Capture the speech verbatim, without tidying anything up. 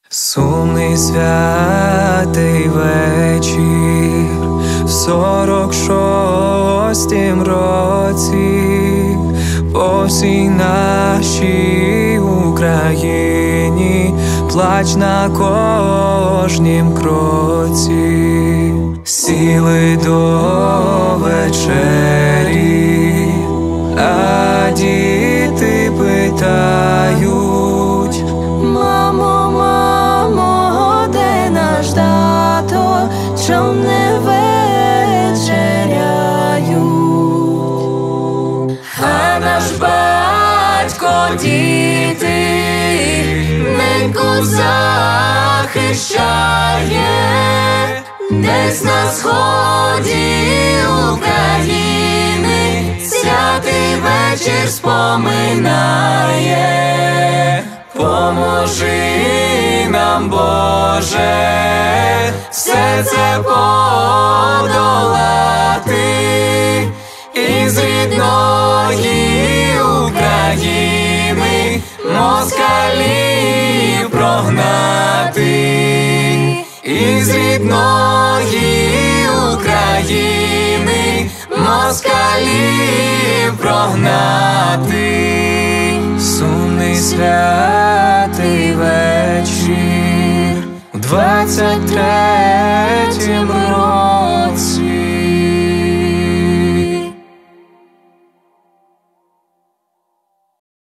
Сумний святий вечір в сорок шостім році по всій нашій Україні плач на кожнім кроці. Сіли до вечері, а діти питають: мамо, мамо, де наш тато, чом не вечеряють? А наш батько діти ненько захищає, десь на сході України святий вечір споминає. Поможи нам, Боже, все це подолати і з рідної України москалів прогнати, і з рідної України москалів прогнати. Сумний святий вечір у двадцять третім році